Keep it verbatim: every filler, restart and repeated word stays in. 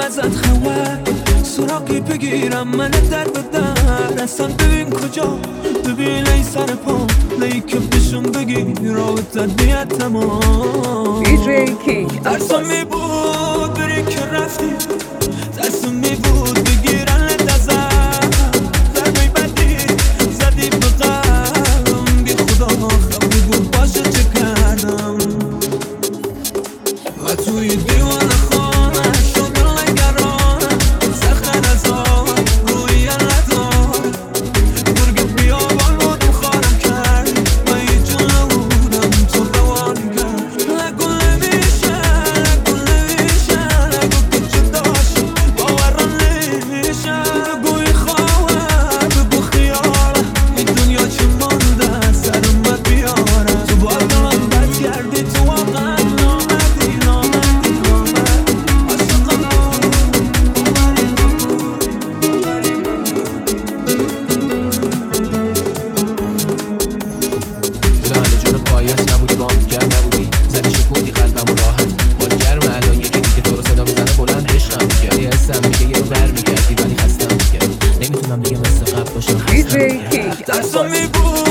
ازت خبر سراغی بگیرم من در به در اصلا ببین کجا ببین ای سر پا لیکه بشون بگی رابطت بیاد تمام دیجی کینگ ترسم می بود بری که رفتی ترسم می بود بگیرن لدزم ضربه بدی زدی به قلبم بی خدا خبری بود باشه چه کردم و توی دیوان خانه شد نگرانم سخت نزار روی ندار گرگ بیابان بودم خارم کردی من یه جون نبودم تو روانی کرد نگو نمیشه نگو نمیشه نگو که جداشی باورم نمیشه بگوی خواهر بگو خیالم این دنیا چه مانده سر من بیارم تو با دلم بد کردی تو واقعا نامدی نامدی نامدی عاشقم لاله جون پایت نبودی با هم گرم نبودی زنی شکوندی قلبم و راحت حال گرم الان یکی دیگه تو رو صدا میزنه بلند عشقم میگه یه حسم میگه یه رو بر میگردی ولی خستم میگه نمیتونم دیگه مثل قبل باشم خستم دیجی میگه کینگ ترسم می بود